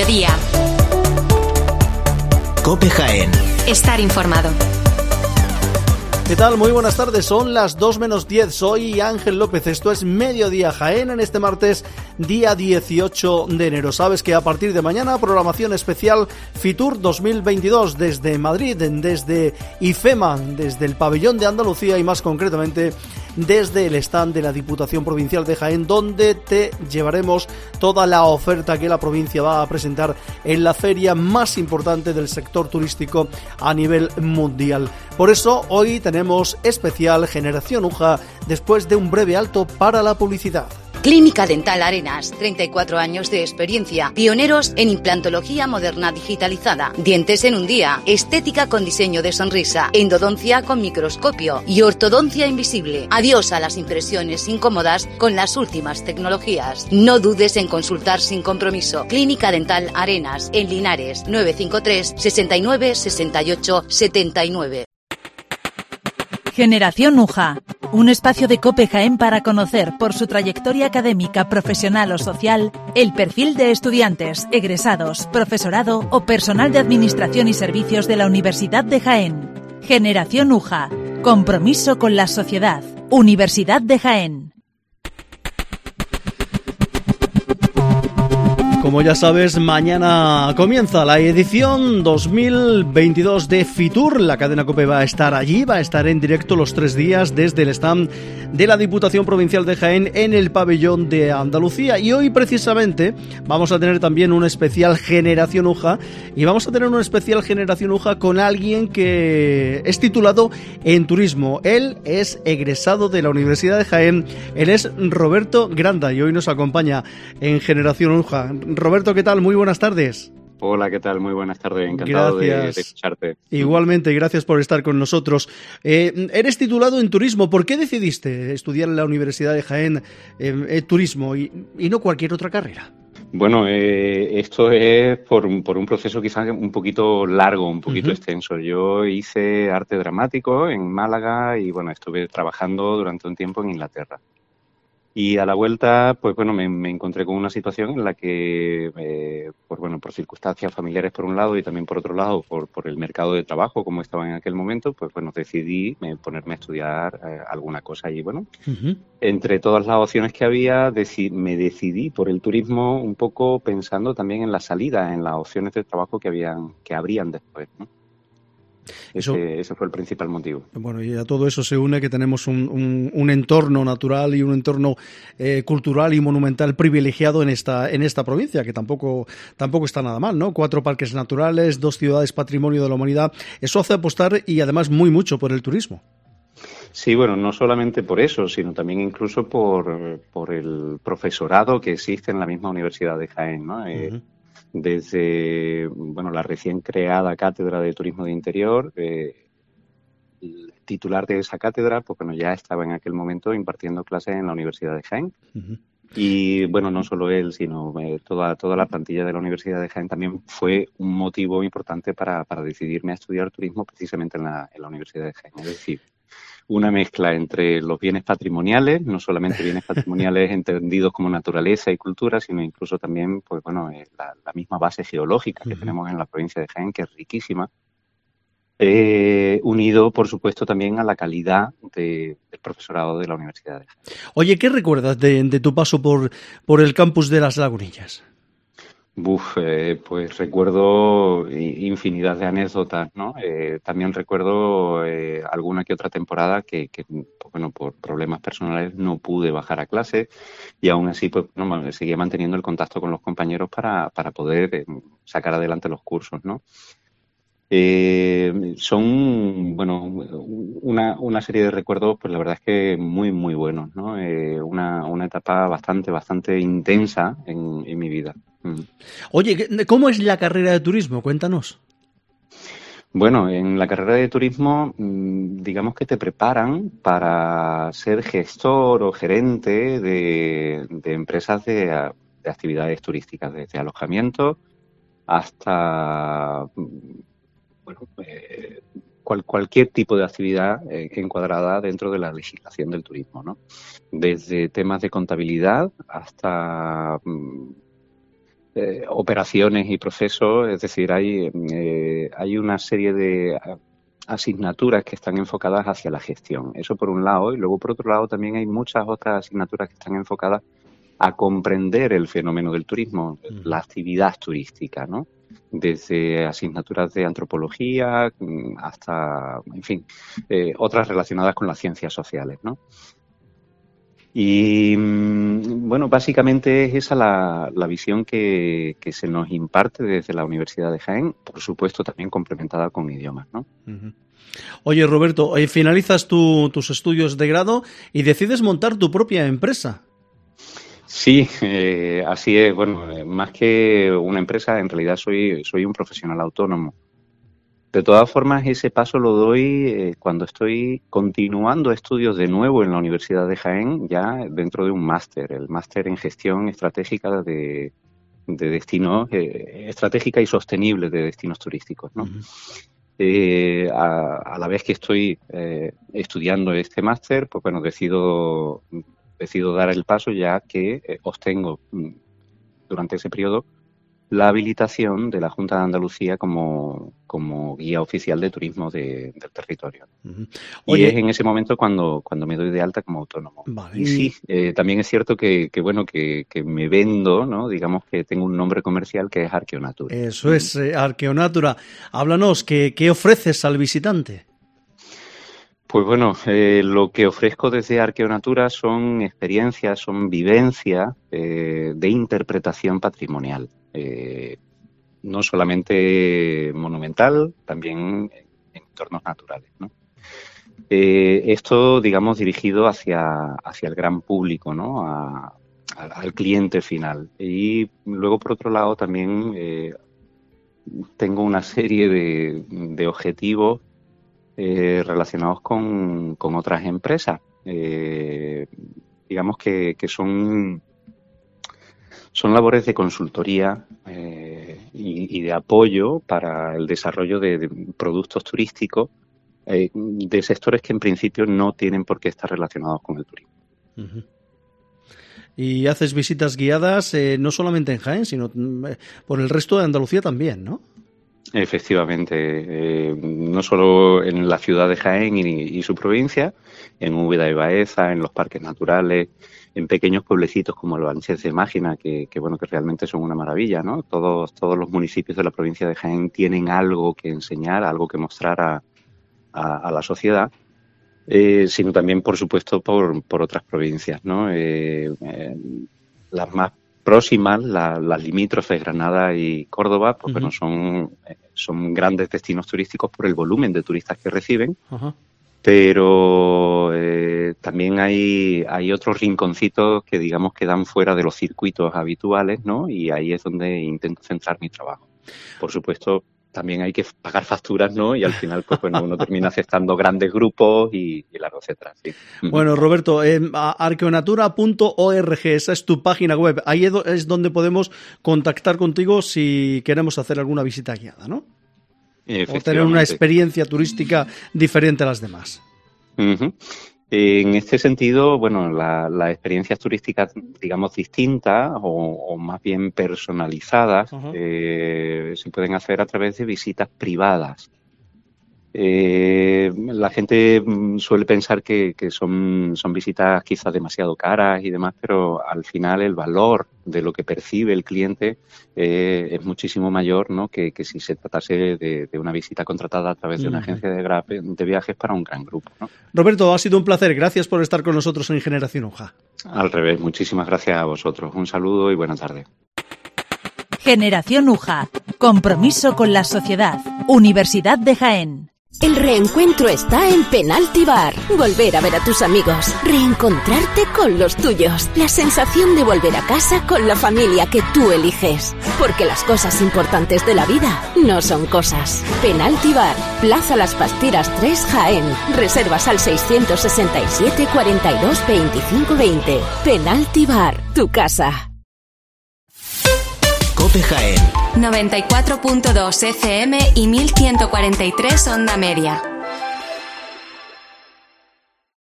mediodía. COPE Jaén. Estar informado. ¿Qué tal? Muy buenas tardes, son las 2 menos 10, soy Ángel López, esto es Mediodía Jaén en este martes, día 18 de enero. Sabes que a partir de mañana, programación especial Fitur 2022 desde Madrid, desde IFEMA, desde el Pabellón de Andalucía y más concretamente desde el stand de la Diputación Provincial de Jaén, donde te llevaremos toda la oferta que la provincia va a presentar en la feria más importante del sector turístico a nivel mundial. Por eso hoy tenemos especial Generación UJA después de un breve alto para la publicidad. Clínica Dental Arenas, 34 años de experiencia, pioneros en implantología moderna digitalizada, dientes en un día, estética con diseño de sonrisa, endodoncia con microscopio y ortodoncia invisible. Adiós a las impresiones incómodas con las últimas tecnologías. No dudes en consultar sin compromiso. Clínica Dental Arenas, en Linares, 953 69 68 79. Generación UJA, un espacio de COPE Jaén para conocer, por su trayectoria académica, profesional o social, el perfil de estudiantes, egresados, profesorado o personal de administración y servicios de la Universidad de Jaén. Generación UJA, compromiso con la sociedad. Universidad de Jaén. Como ya sabes, mañana comienza la edición 2022 de Fitur. La cadena COPE va a estar allí, va a estar en directo los 3 días desde el stand de la Diputación Provincial de Jaén en el Pabellón de Andalucía. Y hoy precisamente vamos a tener también un especial Generación UJA y vamos a tener un especial Generación UJA con alguien que es titulado en turismo. Él es egresado de la Universidad de Jaén, él es Roberto Granda y hoy nos acompaña en Generación UJA. Roberto, ¿qué tal? Muy buenas tardes. Hola, ¿qué tal? Muy buenas tardes. Encantado de escucharte. Igualmente, gracias por estar con nosotros. Eres titulado en turismo. ¿Por qué decidiste estudiar en la Universidad de Jaén turismo y no cualquier otra carrera? Bueno, esto es por un proceso quizás un poquito largo, un poquito extenso. Yo hice arte dramático en Málaga y bueno, estuve trabajando durante un tiempo en Inglaterra. Y a la vuelta, pues bueno, me encontré con una situación en la que, por circunstancias familiares por un lado y también por otro lado, por el mercado de trabajo como estaba en aquel momento, pues bueno, decidí ponerme a estudiar alguna cosa. Y bueno, entre todas las opciones que había, me decidí por el turismo un poco pensando también en la salida, en las opciones de trabajo que habrían después, ¿no? Ese fue el principal motivo. Bueno, y a todo eso se une que tenemos un entorno natural y un entorno cultural y monumental privilegiado en esta provincia, que tampoco está nada mal, ¿no? 4 parques naturales, 2 ciudades patrimonio de la humanidad. Eso hace apostar y además mucho por el turismo. Sí, bueno, no solamente por eso, sino también incluso por el profesorado que existe en la misma Universidad de Jaén, ¿no? Desde la recién creada Cátedra de Turismo de Interior, el titular de esa cátedra, pues bueno, ya estaba en aquel momento impartiendo clases en la Universidad de Jaén. Y bueno, no solo él, sino toda la plantilla de la Universidad de Jaén también fue un motivo importante para decidirme a estudiar turismo precisamente en la Universidad de Jaén. Es decir, una mezcla entre los bienes patrimoniales, no solamente bienes patrimoniales entendidos como naturaleza y cultura, sino incluso también, pues bueno, la misma base geológica que tenemos en la provincia de Jaén, que es riquísima, unido, por supuesto, también a la calidad del profesorado de la Universidad de Jaén. Oye, ¿qué recuerdas de tu paso por el campus de Las Lagunillas? Pues recuerdo infinidad de anécdotas, ¿no? También recuerdo alguna que otra temporada que por problemas personales no pude bajar a clase y aún así pues no, seguía manteniendo el contacto con los compañeros para poder sacar adelante los cursos, ¿no? Son, una serie de recuerdos, pues la verdad es que muy, muy buenos, ¿no? Una etapa bastante intensa en mi vida. Oye, ¿cómo es la carrera de turismo? Cuéntanos. Bueno, en la carrera de turismo, digamos que te preparan para ser gestor o gerente de empresas de actividades turísticas, desde alojamiento hasta cualquier tipo de actividad encuadrada dentro de la legislación del turismo, ¿no? Desde temas de contabilidad hasta operaciones y procesos, es decir, hay una serie de asignaturas que están enfocadas hacia la gestión. Eso por un lado, y luego por otro lado también hay muchas otras asignaturas que están enfocadas a comprender el fenómeno del turismo, la actividad turística, ¿no? Desde asignaturas de antropología hasta, en fin, otras relacionadas con las ciencias sociales, ¿no? Y bueno, básicamente es esa la visión que se nos imparte desde la Universidad de Jaén, por supuesto también complementada con idiomas, ¿no? Oye, Roberto, finalizas tus estudios de grado y decides montar tu propia empresa. Sí, así es. Bueno, más que una empresa, en realidad soy un profesional autónomo. De todas formas, ese paso lo doy cuando estoy continuando estudios de nuevo en la Universidad de Jaén, ya dentro de un máster, el máster en gestión estratégica de destinos, estratégica y sostenible de destinos turísticos, ¿no? A la vez que estoy estudiando este máster, pues bueno, decido dar el paso, ya que obtengo durante ese periodo la habilitación de la Junta de Andalucía como guía oficial de turismo del territorio. Oye, y es en ese momento cuando me doy de alta como autónomo. Vale. Y sí, también es cierto que me vendo, ¿no? Digamos que tengo un nombre comercial que es Arqueonatura. Eso es, Arqueonatura. Háblanos, ¿qué ofreces al visitante? Pues bueno, lo que ofrezco desde Arqueonatura son experiencias, son vivencias de interpretación patrimonial. No solamente monumental, también en entornos naturales, ¿no? Esto, digamos, dirigido hacia el gran público, ¿no? Al cliente final. Y luego, por otro lado, también tengo una serie de objetivos relacionados con otras empresas. Digamos que son labores de consultoría y de apoyo para el desarrollo de productos turísticos de sectores que en principio no tienen por qué estar relacionados con el turismo. Uh-huh. Y haces visitas guiadas no solamente en Jaén, sino por el resto de Andalucía también, ¿no? Efectivamente, no solo en la ciudad de Jaén y su provincia, en Úbeda y Baeza, en los parques naturales, en pequeños pueblecitos como los Anches de Mágina, que realmente son una maravilla, ¿no? Todos los municipios de la provincia de Jaén tienen algo que enseñar, algo que mostrar a la sociedad, sino también, por supuesto, por otras provincias, ¿no? Las más próximas, las limítrofes, Granada y Córdoba, pues bueno, son grandes destinos turísticos por el volumen de turistas que reciben. Uh-huh. Pero también hay otros rinconcitos que digamos quedan fuera de los circuitos habituales, ¿no? Y ahí es donde intento centrar mi trabajo. Por supuesto, también hay que pagar facturas, ¿no? Y al final, pues bueno, uno termina aceptando grandes grupos y largo etcétera. Sí. Bueno, Roberto, arqueonatura.org, esa es tu página web. Ahí es donde podemos contactar contigo si queremos hacer alguna visita guiada, ¿no? O tener una experiencia turística diferente a las demás. Uh-huh. En este sentido, bueno, las experiencias turísticas, digamos, distintas o más bien personalizadas, uh-huh, se pueden hacer a través de visitas privadas. La gente suele pensar que son visitas quizás demasiado caras y demás, pero al final el valor de lo que percibe el cliente es muchísimo mayor, ¿no? que si se tratase de una visita contratada a través de una agencia de viajes para un gran grupo, ¿no? Roberto, ha sido un placer. Gracias por estar con nosotros en Generación UJA. Al revés, muchísimas gracias a vosotros. Un saludo y buena tarde. Generación UJA. Compromiso con la sociedad. Universidad de Jaén. El reencuentro está en Penalty Bar. Volver a ver a tus amigos, reencontrarte con los tuyos, la sensación de volver a casa con la familia que tú eliges. Porque las cosas importantes de la vida no son cosas. Penalty Bar, Plaza Las Pastiras 3, Jaén. Reservas al 667 42 25 20. Penalty Bar, tu casa. COPE Jaén 94.2 FM y 1143 onda media.